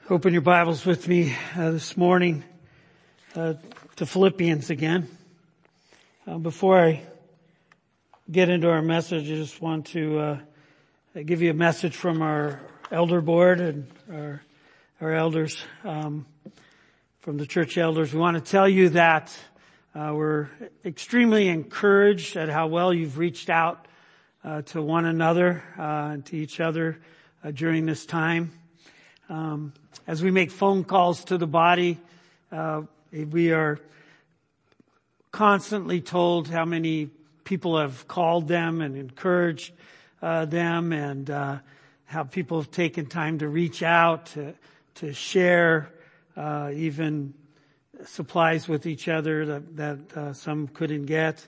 Open your Bibles with me this morning to Philippians again. Before I get into our message, I just want to give you a message from our elder board and our elders, from the church elders. We want to tell you that we're extremely encouraged at how well you've reached out to one another and to each other during this time. As we make phone calls to the body, we are constantly told how many people have called them and encouraged them, and how people have taken time to reach out, to share even supplies with each other that some couldn't get.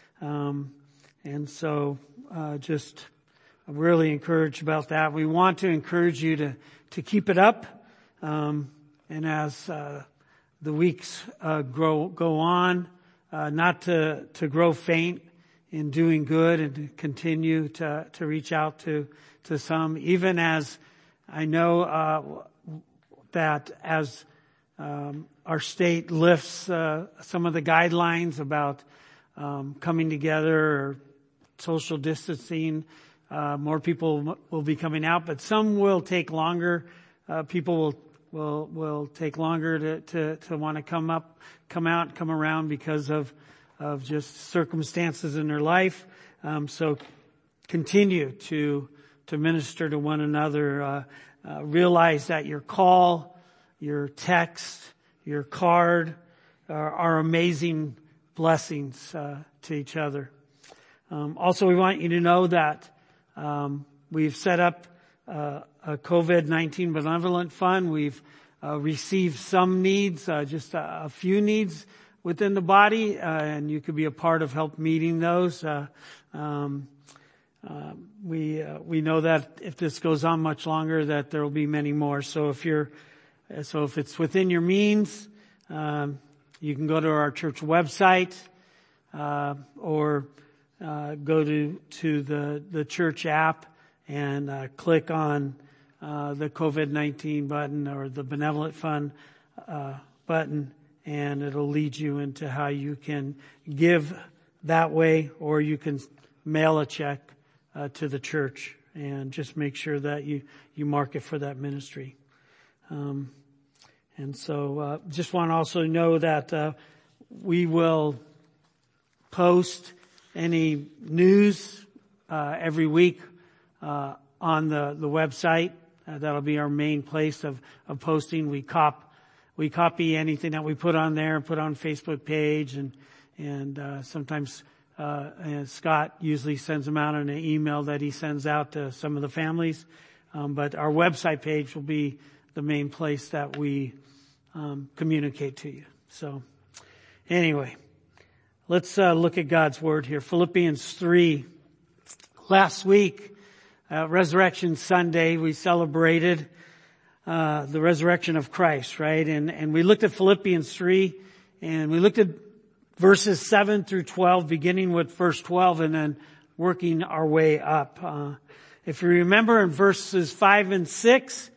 And so just I'm really encouraged about that. We want to encourage you to keep it up. And as the weeks go on, not to grow faint in doing good, and to continue to reach out to some, even as I know that as our state lifts some of the guidelines about coming together or social distancing, more people will be coming out, but some will take longer. People will take longer to want to come out, come around because of just circumstances in their life. So continue to minister to one another. Realize that your call, your text, your card are amazing blessings to each other. Also, we want you to know that we've set up a COVID-19 benevolent fund. We've received some needs, just a few needs within the body, and you could be a part of help meeting those. We know that if this goes on much longer, that there will be many more. So if it's within your means, you can go to our church website, or go to the church app and click on the COVID-19 button or the benevolent fund button, and it'll lead you into how you can give that way, or you can mail a check to the church, and just make sure that you mark it for that ministry. And so just want to also know that we will post any news every week on the website. That'll be our main place of posting. We copy anything that we put on there, put on Facebook page, and sometimes Scott usually sends them out in an email that he sends out to some of the families. But our website page will be the main place that we communicate to you. So anyway, let's look at God's Word here. Philippians 3. Last week, Resurrection Sunday, we celebrated the resurrection of Christ, right? And we looked at Philippians 3, and we looked at verses 7 through 12, beginning with verse 12, and then working our way up. If you remember in verses 5 and 6,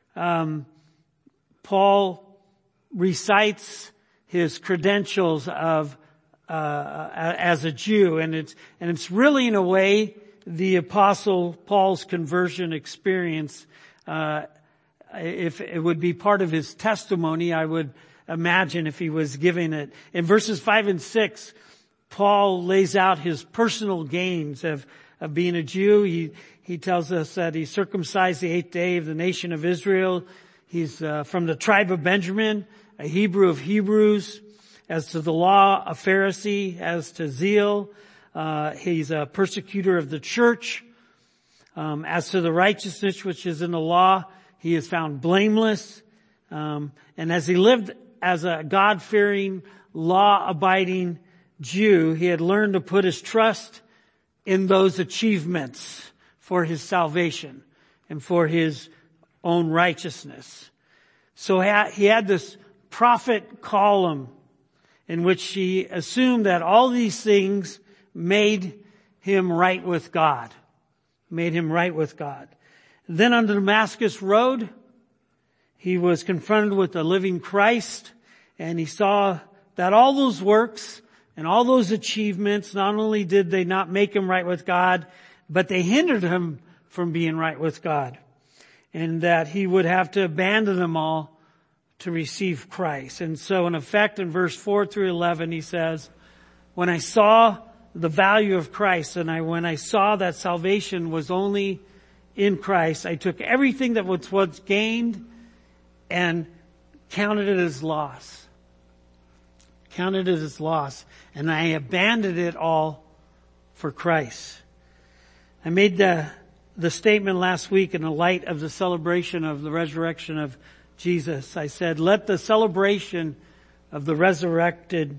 Paul recites his credentials of as a Jew, and it's really, in a way, the Apostle Paul's conversion experience. If it would be part of his testimony, I would imagine, if he was giving it. In verses 5 and 6, Paul lays out his personal gains of being a Jew. He tells us that he circumcised the 8th day of the nation of Israel. He's from the tribe of Benjamin, a Hebrew of Hebrews. As to the law, a Pharisee. As to zeal, he's a persecutor of the church. As to the righteousness which is in the law, he is found blameless. And as he lived as a God-fearing, law-abiding Jew, he had learned to put his trust in those achievements for his salvation and for his own righteousness. So he had this prophet column in which he assumed that all these things made him right with God. Then on the Damascus Road, he was confronted with the living Christ, and he saw that all those works and all those achievements, not only did they not make him right with God, but they hindered him from being right with God. And that he would have to abandon them all to receive Christ. And so in effect, in verse 4 through 11, he says, when I saw the value of Christ and when I saw that salvation was only in Christ, I took everything that was once gained and counted it as loss. Counted it as loss. And I abandoned it all for Christ. I made the statement last week in the light of the celebration of the resurrection of Jesus. I said, let the celebration of the resurrection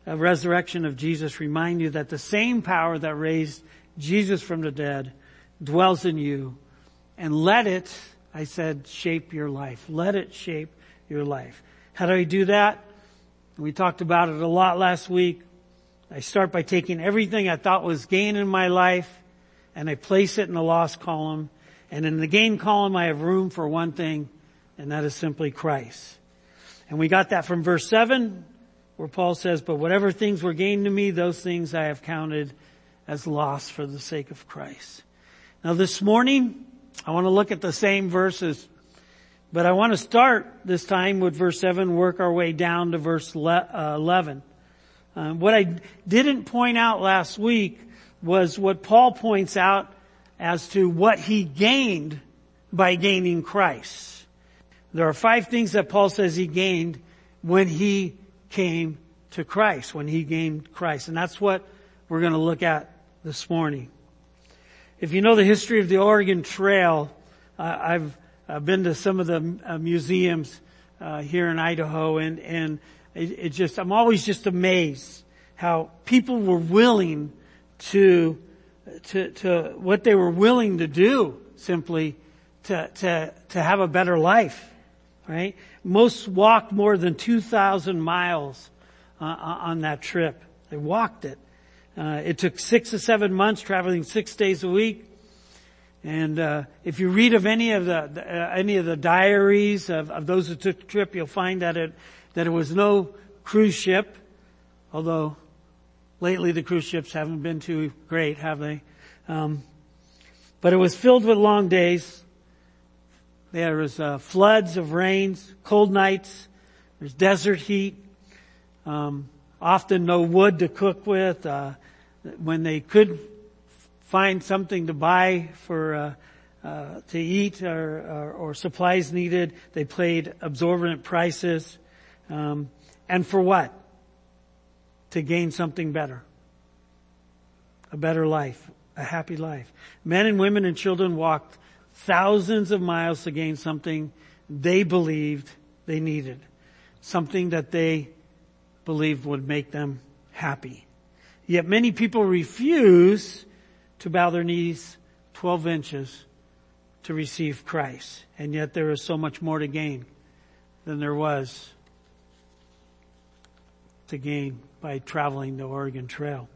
of Jesus remind you that the same power that raised Jesus from the dead dwells in you. And let it, I said, shape your life. Let it shape your life. How do I do that? We talked about it a lot last week. I start by taking everything I thought was gain in my life and I place it in the loss column. And in the gain column, I have room for one thing, and that is simply Christ. And we got that from verse 7, where Paul says, but whatever things were gained to me, those things I have counted as loss for the sake of Christ. Now this morning, I want to look at the same verses, but I want to start this time with verse 7, work our way down to verse 11. What I didn't point out last week was what Paul points out as to what he gained by gaining Christ. There are 5 things that Paul says he gained when he came to Christ, when he gained Christ. And that's what we're going to look at this morning. If you know the history of the Oregon Trail, I've been to some of the museums here in Idaho, and I'm always just amazed how people were willing to what they were willing to do simply to have a better life, right? Most walked more than 2,000 miles on that trip. They walked it. It took 6 to 7 months, traveling 6 days a week. And if you read of any of the diaries of those who took the trip, you'll find that it was no cruise ship, although lately the cruise ships haven't been too great, have they? But it was filled with long days. There was floods of rains, cold nights. There's desert heat. Often no wood to cook with. When they could find something to buy for to eat or supplies needed, they paid exorbitant prices. And for what? To gain something better. A better life. A happy life. Men and women and children walked thousands of miles to gain something they believed they needed. Something that they believed would make them happy. Yet many people refuse to bow their knees 12 inches to receive Christ. And yet there is so much more to gain than there was to gain by traveling the Oregon Trail.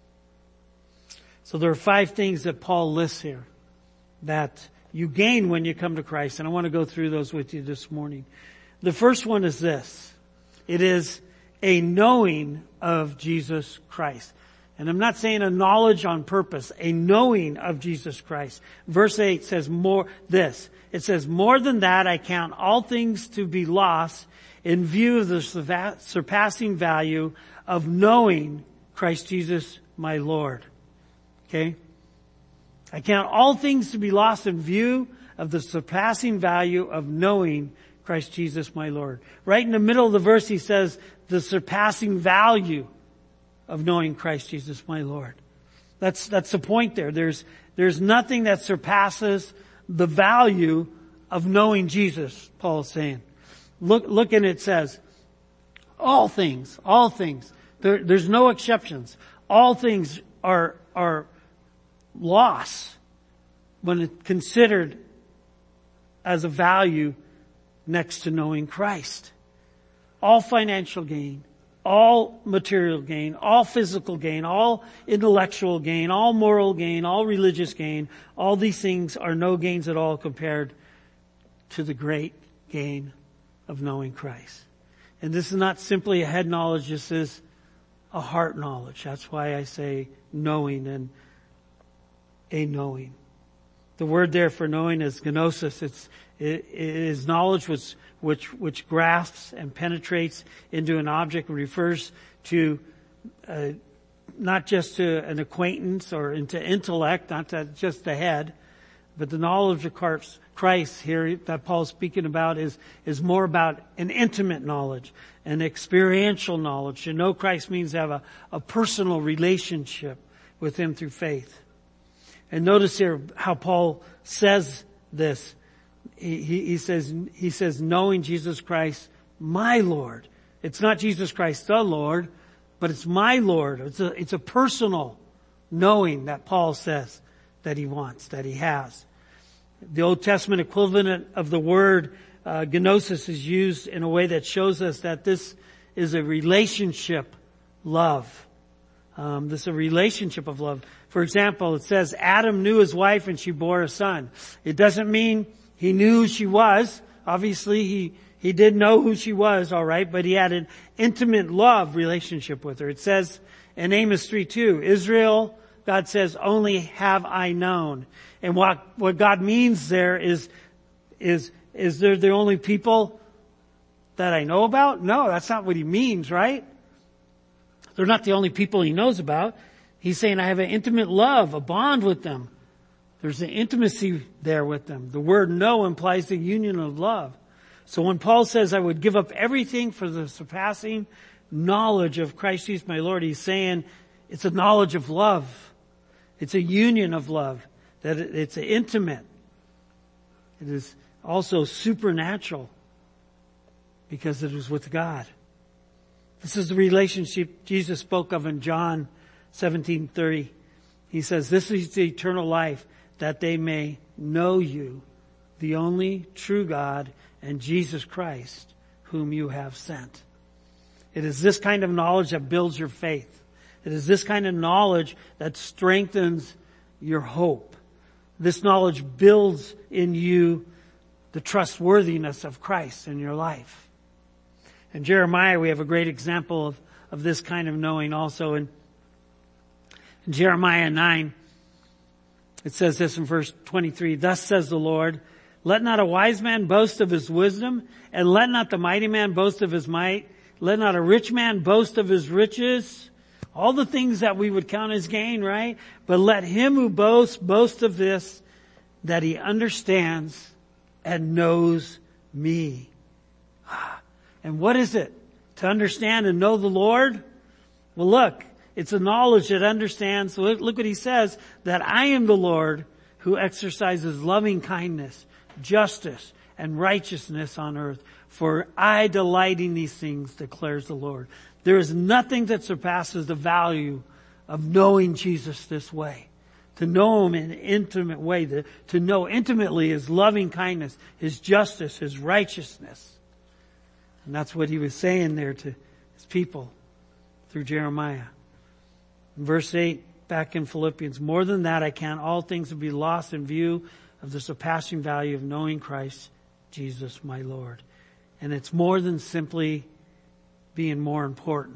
So there are 5 things that Paul lists here that you gain when you come to Christ. And I want to go through those with you this morning. The first one is this. It is a knowing of Jesus Christ. And I'm not saying a knowledge on purpose, a knowing of Jesus Christ. Verse 8 says this. It says, more than that, I count all things to be lost in view of the surpassing value of knowing Christ Jesus my Lord. Okay? I count all things to be lost in view of the surpassing value of knowing Christ Jesus my Lord. Right in the middle of the verse he says, the surpassing value of knowing Christ Jesus my Lord. That's the point there. There's nothing that surpasses the value of knowing Jesus, Paul is saying. Look and it says, all things. There's no exceptions. All things are loss when it's considered as a value next to knowing Christ. All financial gain, all material gain, all physical gain, all intellectual gain, all moral gain, all religious gain, all these things are no gains at all compared to the great gain of knowing Christ. And this is not simply a head knowledge, this is a heart knowledge. That's why I say knowing and a knowing. The word there for knowing is gnosis. It is knowledge which grasps and penetrates into an object and refers to not just to an acquaintance or into intellect, not to just the head, but the knowledge of Christ here that Paul's speaking about is more about an intimate knowledge, an experiential knowledge. To know Christ means to have a personal relationship with Him through faith. And notice here how Paul says this. He says, knowing Jesus Christ, my Lord. It's not Jesus Christ the Lord, but it's my Lord. It's a personal knowing that Paul says that he wants, that he has. The Old Testament equivalent of the word gnosis is used in a way that shows us that this is a relationship love. This is a relationship of love. For example, it says Adam knew his wife and she bore a son. It doesn't mean he knew who she was. Obviously, he did know who she was, all right, but he had an intimate love relationship with her. It says in Amos 3:2, Israel, God says, only have I known. And what God means there is they're the only people that I know about? No, that's not what He means, right? They're not the only people He knows about. He's saying I have an intimate love, a bond with them. There's an intimacy there with them. The word know implies the union of love. So when Paul says I would give up everything for the surpassing knowledge of Christ Jesus my Lord, he's saying it's a knowledge of love. It's a union of love. That it's intimate. It is also supernatural because it is with God. This is the relationship Jesus spoke of in John 17:30. He says, this is the eternal life, that they may know you, the only true God, and Jesus Christ, whom you have sent. It is this kind of knowledge that builds your faith. It is this kind of knowledge that strengthens your hope. This knowledge builds in you the trustworthiness of Christ in your life. In Jeremiah, we have a great example of this kind of knowing also. In Jeremiah 9, it says this in verse 23, thus says the Lord, let not a wise man boast of his wisdom, and let not the mighty man boast of his might. Let not a rich man boast of his riches. All the things that we would count as gain, right? But let him who boasts, boast of this, that he understands and knows me. And what is it to understand and know the Lord? Well, look, it's a knowledge that understands. Look what he says, that I am the Lord who exercises loving kindness, justice, and righteousness on earth. For I delight in these things, declares the Lord. There is nothing that surpasses the value of knowing Jesus this way. To know Him in an intimate way. To know intimately His loving kindness, His justice, His righteousness. And that's what He was saying there to His people through Jeremiah. In verse 8, back in Philippians, more than that I count all things to be lost in view of the surpassing value of knowing Christ Jesus my Lord. And it's more than simply being more important.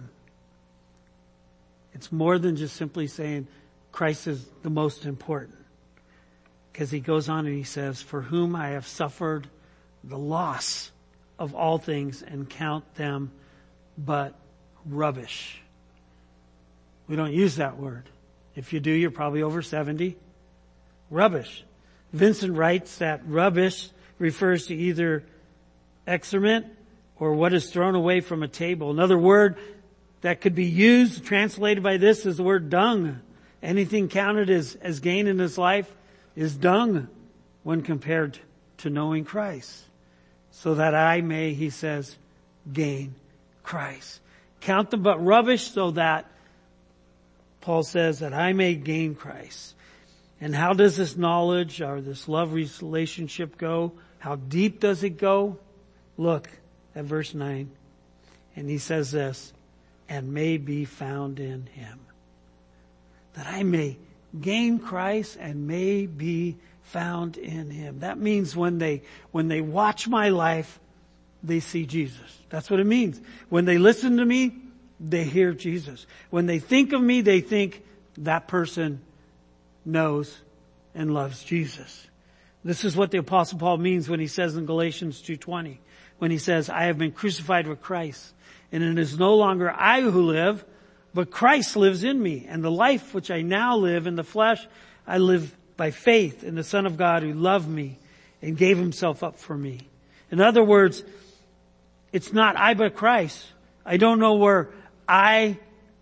It's more than just simply saying Christ is the most important. Because he goes on and he says, for whom I have suffered the loss of all things and count them but rubbish. We don't use that word. If you do, you're probably over 70. Rubbish. Vincent writes that rubbish refers to either excrement or what is thrown away from a table. Another word that could be used, translated by this, is the word dung. Anything counted as gain in this life is dung when compared to knowing Christ. So that I may, he says, gain Christ. Count them but rubbish so that, Paul says, that I may gain Christ. And how does this knowledge or this love relationship go? How deep does it go? Look at verse 9. And he says this, and may be found in Him. That I may gain Christ and may be found in Him. That means when they watch my life, they see Jesus. That's what it means. When they listen to me, they hear Jesus. When they think of me, they think that person knows and loves Jesus. This is what the Apostle Paul means when he says in Galatians 2:20, when he says, I have been crucified with Christ, and it is no longer I who live, but Christ lives in me. And the life which I now live in the flesh, I live by faith in the Son of God who loved me and gave himself up for me. In other words, it's not I but Christ. I don't know where I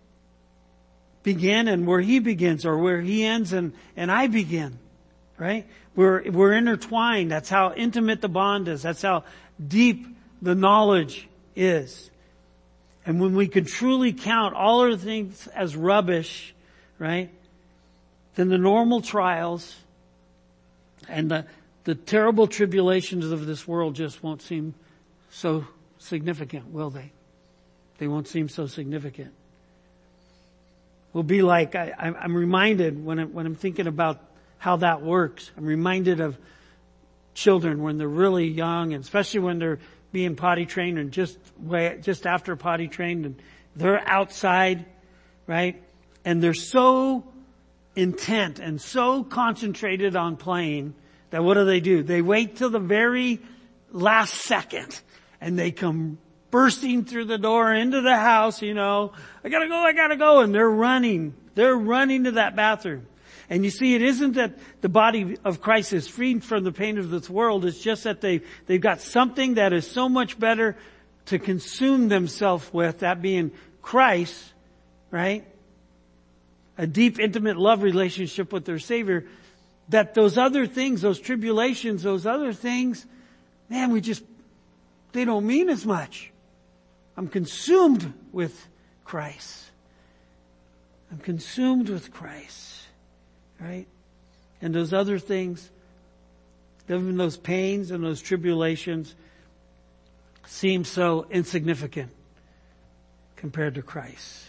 begin and where he begins, or where he ends and I begin. Right? We're intertwined. That's how intimate the bond is. That's how deep the knowledge is. And when we can truly count all other things as rubbish, right, then the normal trials and the terrible tribulations of this world just won't seem so significant, will they? They won't seem so significant. We'll be like, I'm reminded when I'm thinking about how that works. I'm reminded of children when they're really young, and especially when they're being potty trained and just after potty trained, and they're outside, right? And they're so intent and so concentrated on playing that what do? They wait till the very last second and they come bursting through the door into the house, I gotta go. And they're running to that bathroom. And you see, it isn't that the body of Christ is freed from the pain of this world. It's just that they've got something that is so much better to consume themselves with, that being Christ, right? A deep, intimate love relationship with their Savior, that those other things, those tribulations, those other things, man, they don't mean as much. I'm consumed with Christ. I'm consumed with Christ. Right? And those other things, even those pains and those tribulations, seem so insignificant compared to Christ.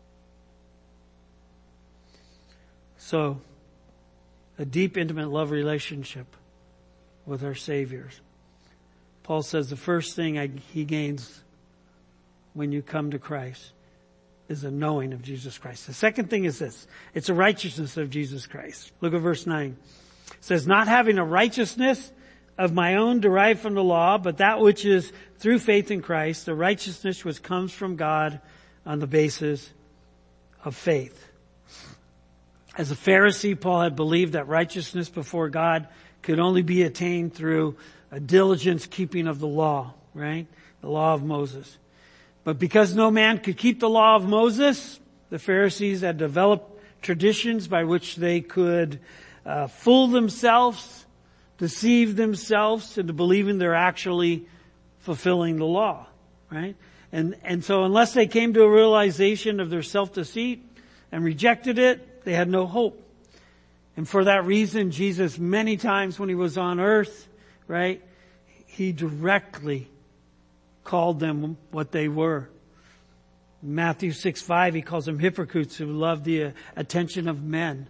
So, a deep, intimate love relationship with our Savior. Paul says the first thing he gains when you come to Christ is a knowing of Jesus Christ. The second thing is this. It's a righteousness of Jesus Christ. Look at verse 9. It says, not having a righteousness of my own derived from the law, but that which is through faith in Christ, the righteousness which comes from God on the basis of faith. As a Pharisee, Paul had believed that righteousness before God could only be attained through a diligent keeping of the law, right? The law of Moses. But because no man could keep the law of Moses, the Pharisees had developed traditions by which they could fool themselves, deceive themselves into believing they're actually fulfilling the law, right? And so unless they came to a realization of their self-deceit and rejected it, they had no hope. And for that reason, Jesus, many times when he was on earth, right, he directly called them what they were. In Matthew 6:5, he calls them hypocrites who love the attention of men.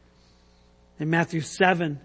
In Matthew 7:1,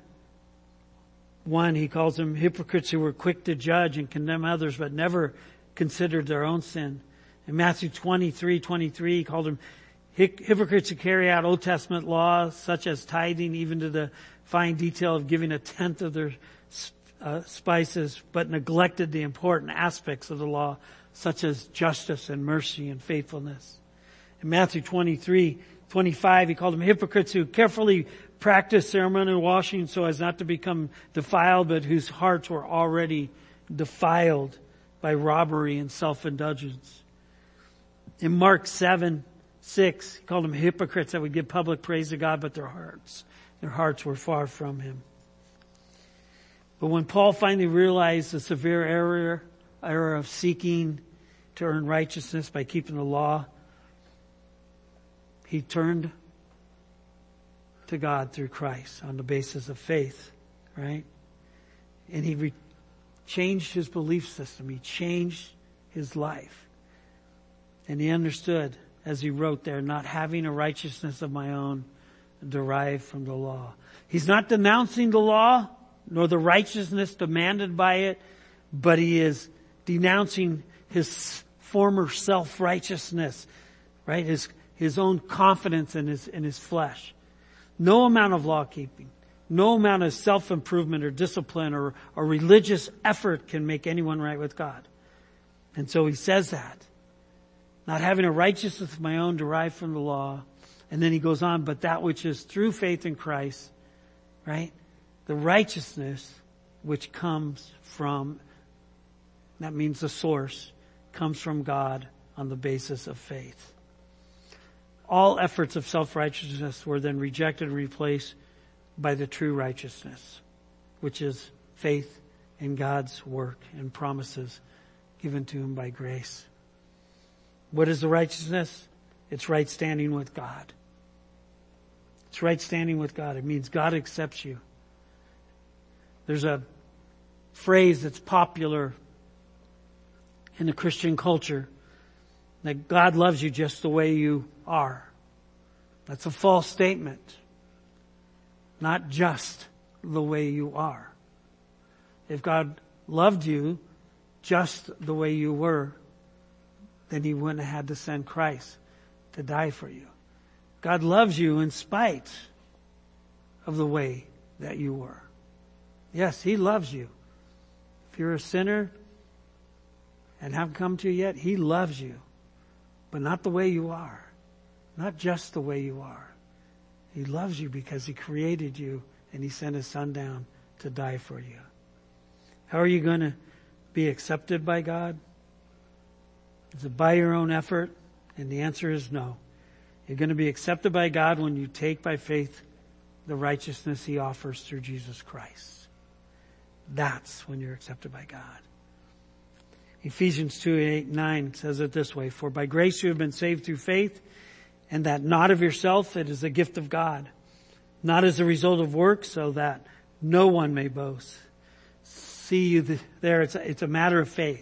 he calls them hypocrites who were quick to judge and condemn others, but never considered their own sin. In Matthew 23:23, he called them hypocrites who carry out Old Testament laws, such as tithing, even to the fine detail of giving a tenth of their spices, but neglected the important aspects of the law, such as justice and mercy and faithfulness. In Matthew 23:25, he called them hypocrites who carefully practiced ceremonial washing so as not to become defiled, but whose hearts were already defiled by robbery and self-indulgence. In Mark 7:6, he called them hypocrites that would give public praise to God, but their hearts were far from him. But when Paul finally realized the severe error of seeking to earn righteousness by keeping the law, he turned to God through Christ on the basis of faith, right? And he changed his belief system. He changed his life. And he understood, as he wrote there, not having a righteousness of my own derived from the law. He's not denouncing the law, nor the righteousness demanded by it, but he is denouncing his former self-righteousness, right? His own confidence in his flesh. No amount of law keeping, no amount of self-improvement or discipline or religious effort can make anyone right with God. And so he says that. Not having a righteousness of my own derived from the law. And then he goes on, but that which is through faith in Christ, right? The righteousness which comes from, that means the source, comes from God on the basis of faith. All efforts of self-righteousness were then rejected and replaced by the true righteousness, which is faith in God's work and promises given to him by grace. What is the righteousness? It's right standing with God. It's right standing with God. It means God accepts you. There's a phrase that's popular in the Christian culture that God loves you just the way you are. That's a false statement. Not just the way you are. If God loved you just the way you were, then he wouldn't have had to send Christ to die for you. God loves you in spite of the way that you were. Yes, he loves you. If you're a sinner and haven't come to yet, he loves you. But not the way you are. Not just the way you are. He loves you because he created you and he sent his son down to die for you. How are you going to be accepted by God? Is it by your own effort? And the answer is no. You're going to be accepted by God when you take by faith the righteousness he offers through Jesus Christ. That's when you're accepted by God. Ephesians 2:8-9 says it this way, for by grace you have been saved through faith, and that not of yourself, it is a gift of God, not as a result of works, so that no one may boast. See you there, it's a matter of faith.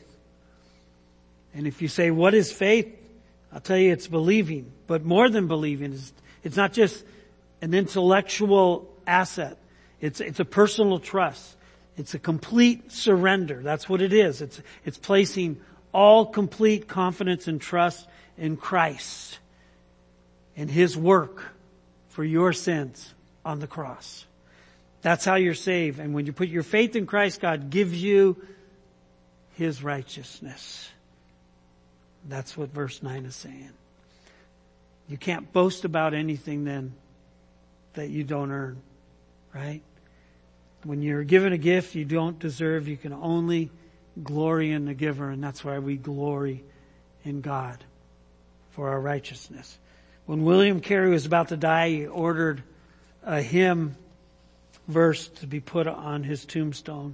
And if you say, what is faith? I'll tell you it's believing. But more than believing, it's not just an intellectual asset. It's a personal trust. It's a complete surrender. That's what it is. It's placing all complete confidence and trust in Christ and his work for your sins on the cross. That's how you're saved. And when you put your faith in Christ, God gives you his righteousness. That's what verse 9 is saying. You can't boast about anything then that you don't earn, right? When you're given a gift you don't deserve, you can only glory in the giver, and that's why we glory in God for our righteousness. When William Carey was about to die, he ordered a hymn verse to be put on his tombstone.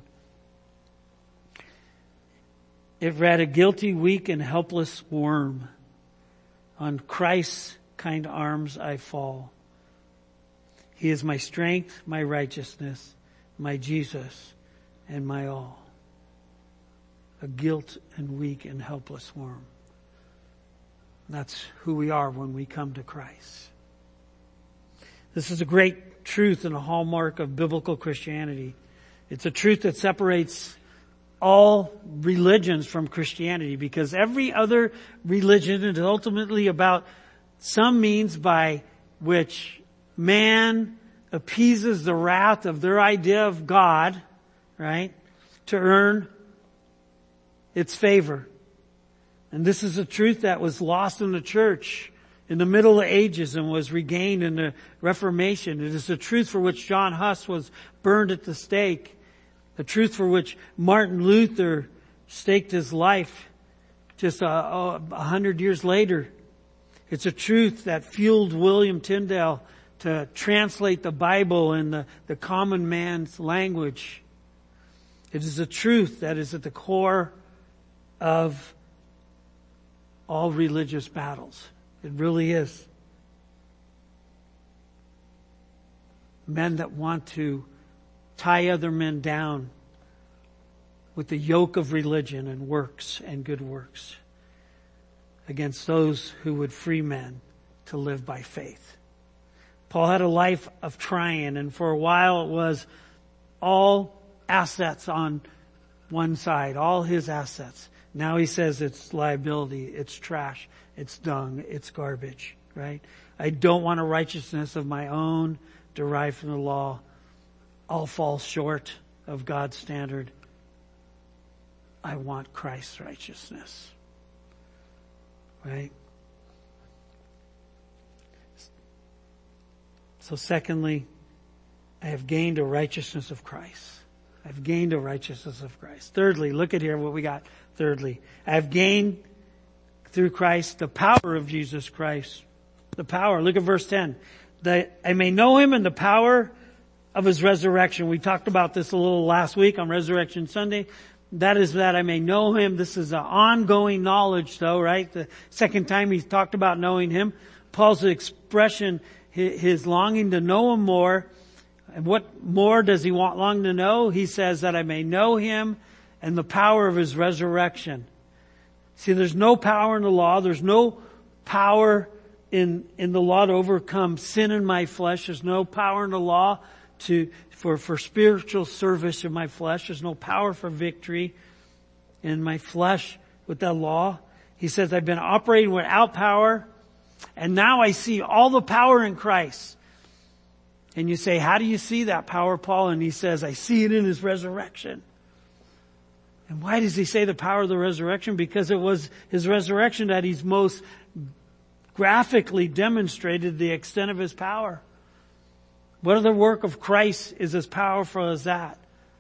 It read, a guilty, weak, and helpless worm. On Christ's kind arms I fall. He is my strength, my righteousness, my Jesus, and my all. A guilt and weak and helpless worm. That's who we are when we come to Christ. This is a great truth and a hallmark of biblical Christianity. It's a truth that separates all religions from Christianity, because every other religion is ultimately about some means by which man appeases the wrath of their idea of God, right, to earn its favor. And this is a truth that was lost in the church in the Middle Ages and was regained in the Reformation. It is the truth for which John Huss was burned at the stake. The truth for which Martin Luther staked his life just 100 years later. It's a truth that fueled William Tyndale to translate the Bible in the common man's language. It is a truth that is at the core of all religious battles. It really is. Men that want to tie other men down with the yoke of religion and works and good works against those who would free men to live by faith. Paul had a life of trying, and for a while it was all assets on one side, all his assets. Now he says it's liability, it's trash, it's dung, it's garbage, right? I don't want a righteousness of my own derived from the law. All fall short of God's standard. I want Christ's righteousness, right? So secondly, I have gained a righteousness of Christ. I've gained a righteousness of Christ. Thirdly, look at here what we got. Thirdly, I have gained through Christ the power of Jesus Christ. The power. Look at verse 10. That I may know Him in the power of His resurrection. We talked about this a little last week on Resurrection Sunday. That is that I may know Him. This is an ongoing knowledge though, right? The second time He's talked about knowing Him. Paul's expression, his longing to know Him more. And what more does he long to know? He says that I may know Him and the power of His resurrection. See, there's no power in the law. There's no power in the law to overcome sin in my flesh. There's no power in the law for spiritual service in my flesh. There's no power for victory in my flesh with that law. He says I've been operating without power, and now I see all the power in Christ. And you say, how do you see that power, Paul? And he says, I see it in His resurrection. And why does he say the power of the resurrection? Because it was His resurrection that He's most graphically demonstrated the extent of His power. What other work of Christ is as powerful as that?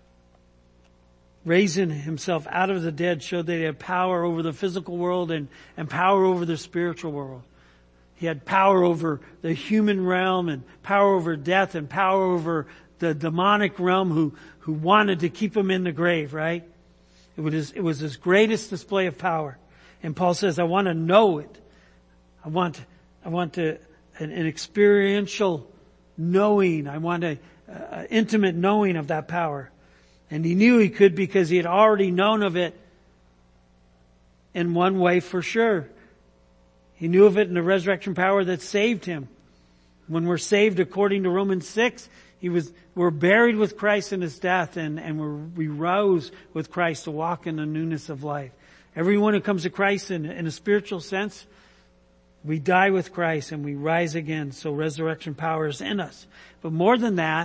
Raising Himself out of the dead showed that He had power over the physical world and power over the spiritual world. He had power over the human realm and power over death and power over the demonic realm who wanted to keep Him in the grave, right? It was His greatest display of power. And Paul says, I want to know it. I want an experiential knowing. I want an intimate knowing of that power. And he knew he could because he had already known of it in one way for sure. He knew of it in the resurrection power that saved him. When we're saved according to Romans 6, we're buried with Christ in His death and we rose with Christ to walk in the newness of life. Everyone who comes to Christ in a spiritual sense, we die with Christ and we rise again. So resurrection power is in us. But more than that,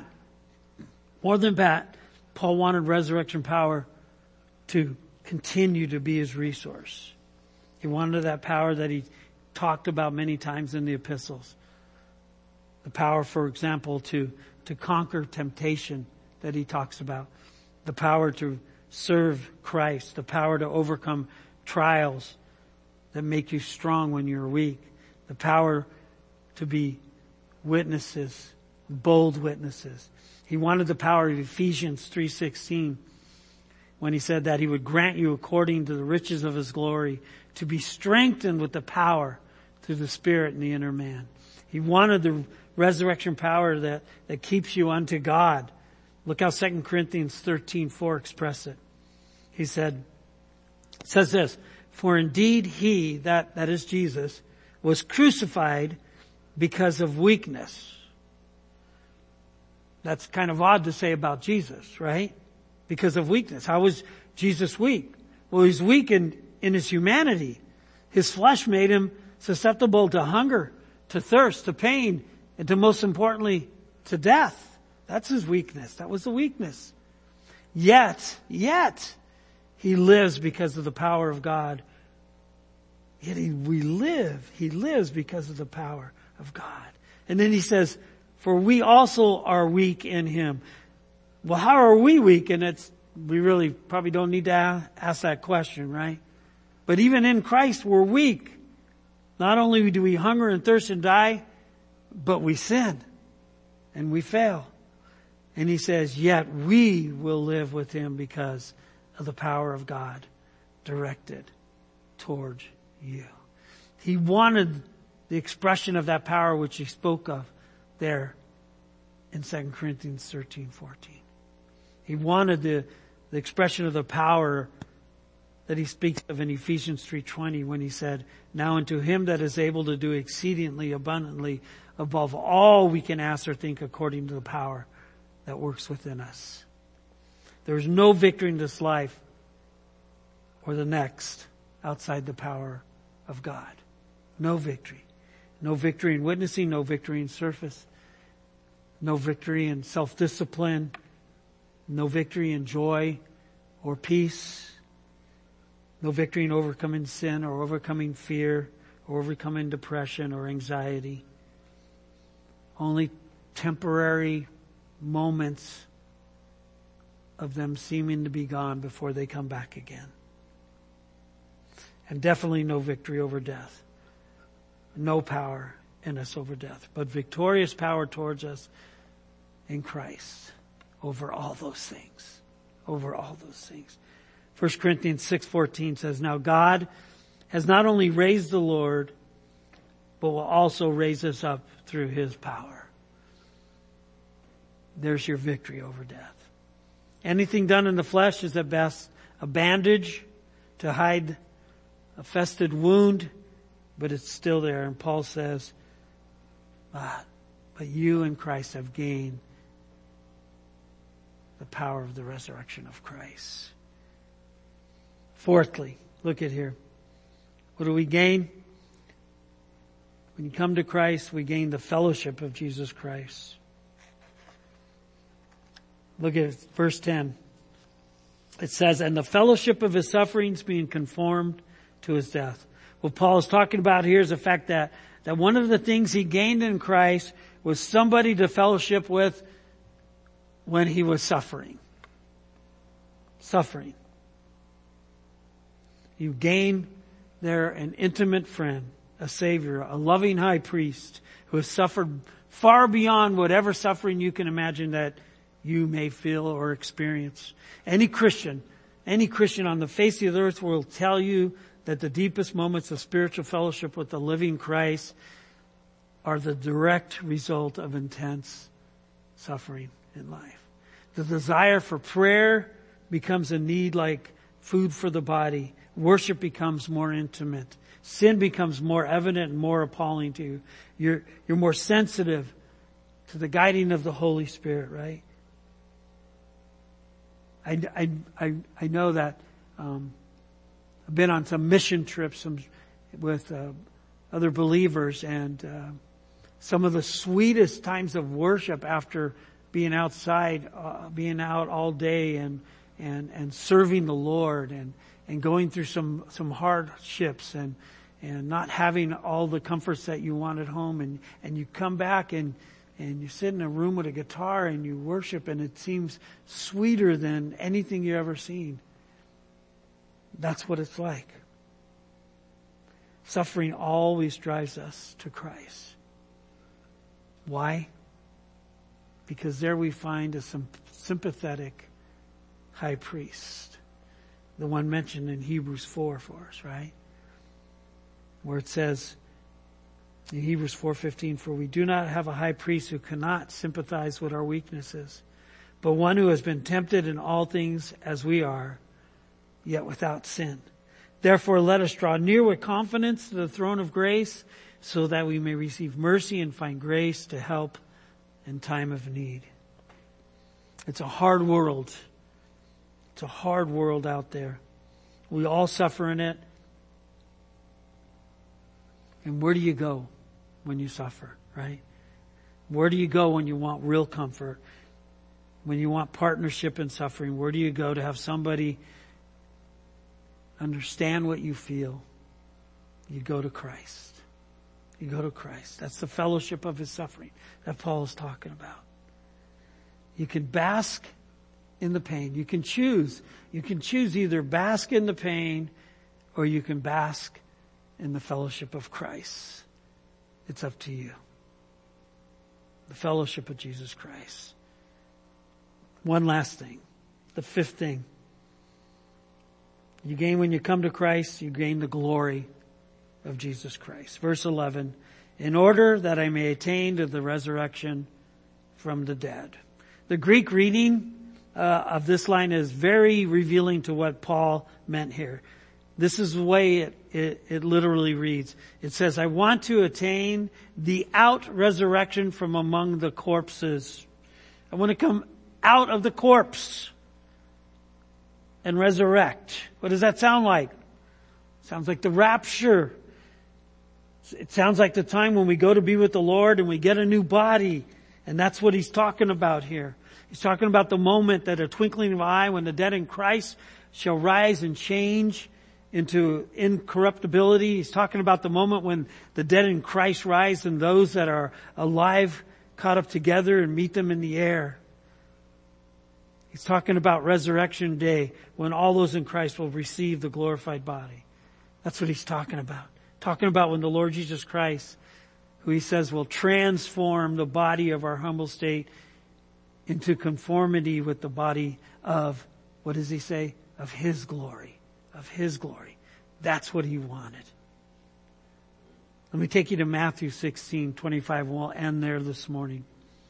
Paul wanted resurrection power to continue to be his resource. He wanted that power that he talked about many times in the epistles. The power, for example, to conquer temptation that he talks about. The power to serve Christ. The power to overcome trials that make you strong when you're weak. The power to be witnesses, bold witnesses. He wanted the power of Ephesians 3:16 when he said that He would grant you according to the riches of His glory to be strengthened with the power through the Spirit in the inner man. He wanted the resurrection power that keeps you unto God. Look how 2 Corinthians 13:4 express it. He says this, for indeed He, that is Jesus, was crucified because of weakness. That's kind of odd to say about Jesus, right? Because of weakness. How was Jesus weak? Well, He's weak in His humanity. His flesh made Him susceptible to hunger, to thirst, to pain, and to most importantly, to death. That's His weakness. That was the weakness. Yet, He lives because of the power of God. Yet He lives because of the power of God. And then he says, for we also are weak in Him. Well, how are we weak? And we really probably don't need to ask that question, right? But even in Christ, we're weak. Not only do we hunger and thirst and die, but we sin and we fail. And he says, yet we will live with Him because of the power of God directed towards you. He wanted the expression of that power which he spoke of there in 2 Corinthians 13:14. He wanted the expression of the power that he speaks of in Ephesians 3:20 when he said, now unto Him that is able to do exceedingly abundantly above all we can ask or think according to the power that works within us. There is no victory in this life or the next outside the power of God. No victory. No victory in witnessing, no victory in service, no victory in self-discipline, no victory in joy or peace, no victory in overcoming sin or overcoming fear or overcoming depression or anxiety. Only temporary moments of them seeming to be gone before they come back again. And definitely no victory over death. No power in us over death, but victorious power towards us in Christ over all those things. Over all those things. 1 Corinthians 6:14 says, "Now God has not only raised the Lord, but will also raise us up through His power." There's your victory over death. Anything done in the flesh is at best a bandage to hide a festered wound, but it's still there. And Paul says, but you in Christ have gained the power of the resurrection of Christ. Fourthly, look at here. What do we gain? When you come to Christ, we gain the fellowship of Jesus Christ. Look at verse 10. It says, "And the fellowship of His sufferings, being conformed to His death." What Paul is talking about here is the fact that one of the things he gained in Christ was somebody to fellowship with when he was suffering. Suffering. You gain there an intimate friend, a Savior, a loving high priest who has suffered far beyond whatever suffering you can imagine that you may feel or experience. Any Christian on the face of the earth will tell you that the deepest moments of spiritual fellowship with the living Christ are the direct result of intense suffering in life. The desire for prayer becomes a need like food for the body. Worship becomes more intimate. Sin becomes more evident and more appalling to you. You're more sensitive to the guiding of the Holy Spirit, right? I know that I've been on some mission trips with other believers, and some of the sweetest times of worship after being outside, being out all day and serving the Lord and going through some hardships and not having all the comforts that you want at home, and you come back and you sit in a room with a guitar and you worship, and it seems sweeter than anything you've ever seen. That's what it's like. Suffering always drives us to Christ. Why? Because there we find a sympathetic high priest. The one mentioned in Hebrews 4 for us, right? Where it says in Hebrews 4:15, "For we do not have a high priest who cannot sympathize with our weaknesses, but one who has been tempted in all things as we are, yet without sin. Therefore let us draw near with confidence to the throne of grace, so that we may receive mercy and find grace to help in time of need." It's a hard world. It's a hard world out there. We all suffer in it. And where do you go when you suffer, right? Where do you go when you want real comfort? When you want partnership in suffering, where do you go to have somebody understand what you feel? You go to Christ. You go to Christ. That's the fellowship of His suffering that Paul is talking about. You can bask in the pain. You can choose. You can choose either bask in the pain or you can bask in the fellowship of Christ. It's up to you. The fellowship of Jesus Christ. One last thing. The fifth thing. You gain when you come to Christ, you gain the glory of Jesus Christ. Verse 11, "In order that I may attain to the resurrection from the dead." The Greek reading of this line is very revealing to what Paul meant here. This is the way it literally reads. It says, "I want to attain the out resurrection from among the corpses." I want to come out of the corpse and resurrect. What does that sound like? Sounds like the rapture. It sounds like the time when we go to be with the Lord and we get a new body. And that's what he's talking about here. He's talking about the moment that a twinkling of an eye when the dead in Christ shall rise and change into incorruptibility. He's talking about the moment when the dead in Christ rise and those that are alive caught up together and meet them in the air. He's talking about resurrection day when all those in Christ will receive the glorified body. That's what he's talking about. Talking about when the Lord Jesus Christ, who he says will transform the body of our humble state into conformity with the body of, what does he say? Of his glory. Of his glory. That's what he wanted. Let me take you to Matthew 16:25. We'll end there this morning.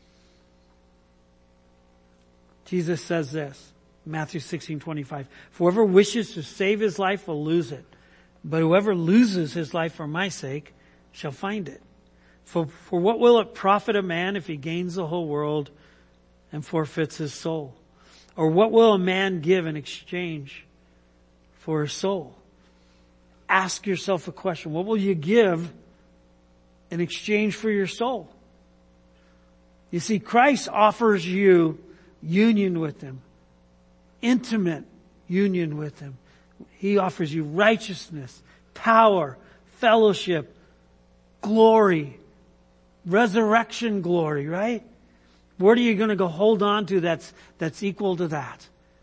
Jesus says this, Matthew 16:25. For whoever wishes to save his life will lose it. But whoever loses his life for my sake shall find it. For what will it profit a man if he gains the whole world and forfeits his soul? Or what will a man give in exchange for his soul? Ask yourself a question. What will you give in exchange for your soul? You see, Christ offers you union with him. Intimate union with him. He offers you righteousness, power, fellowship, glory, resurrection glory, right? What are you going to go hold on to that's equal to that?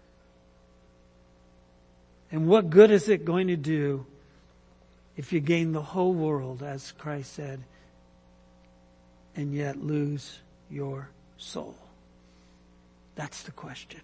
And what good is it going to do if you gain the whole world, as Christ said, and yet lose your soul? That's the question.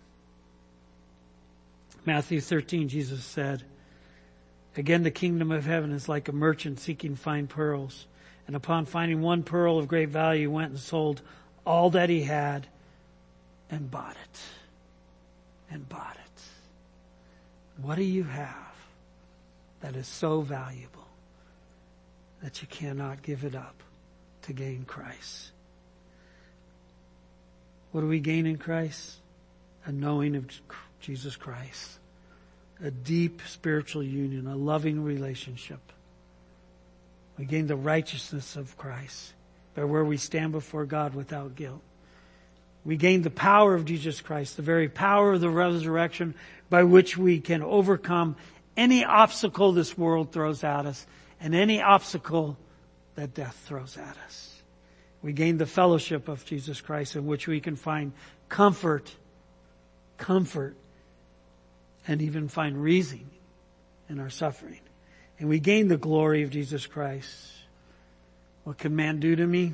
Matthew 13, Jesus said, again, the kingdom of heaven is like a merchant seeking fine pearls. And upon finding one pearl of great value, he went and sold all that he had and bought it. And bought it. What do you have that is so valuable that you cannot give it up to gain Christ? What do we gain in Christ? A knowing of Jesus Christ. A deep spiritual union, a loving relationship. We gain the righteousness of Christ, by where we stand before God without guilt. We gain the power of Jesus Christ, the very power of the resurrection by which we can overcome any obstacle this world throws at us and any obstacle that death throws at us. We gain the fellowship of Jesus Christ in which we can find comfort, and even find reason in our suffering. And we gain the glory of Jesus Christ. What can man do to me?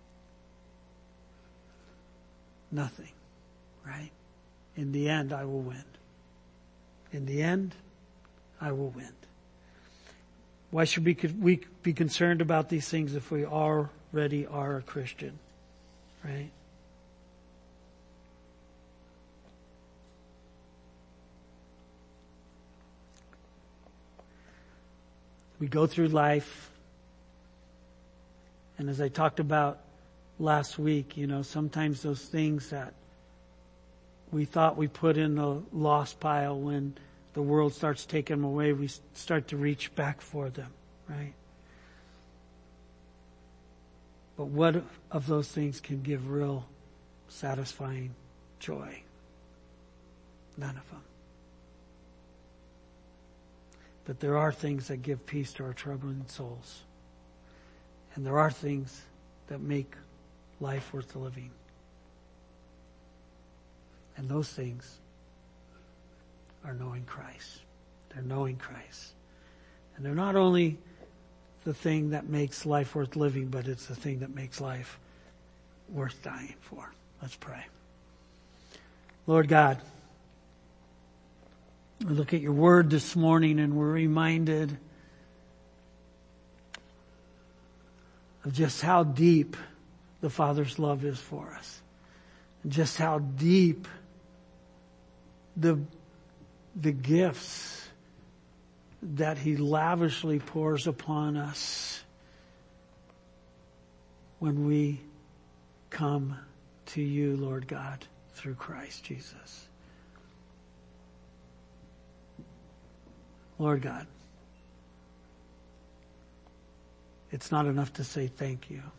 Nothing, right? In the end, I will win. In the end, I will win. Why should we be concerned about these things if we already are a Christian, right? We go through life, and as I talked about last week, sometimes those things that we thought we put in the lost pile, when the world starts taking them away, we start to reach back for them, right? But what of those things can give real satisfying joy? None of them. But there are things that give peace to our troubling souls. And there are things that make life worth living. And those things are knowing Christ. They're knowing Christ. And they're not only the thing that makes life worth living, but it's the thing that makes life worth dying for. Let's pray. Lord God, we look at your word this morning and we're reminded of just how deep the Father's love is for us. And just how deep the gifts that He lavishly pours upon us when we come to you, Lord God, through Christ Jesus. Lord God, it's not enough to say thank you.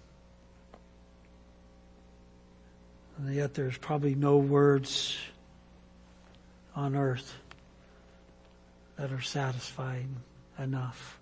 And yet there's probably no words on earth that are satisfying enough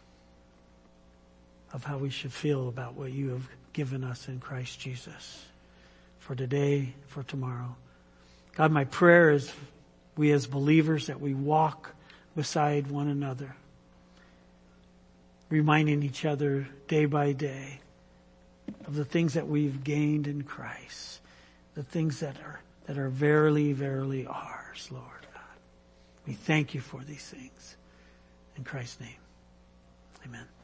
of how we should feel about what you have given us in Christ Jesus for today, for tomorrow. God, my prayer is we as believers that we walk beside one another, reminding each other day by day of the things that we've gained in Christ, the things that are verily, verily ours, Lord God. We thank you for these things. In Christ's name, amen.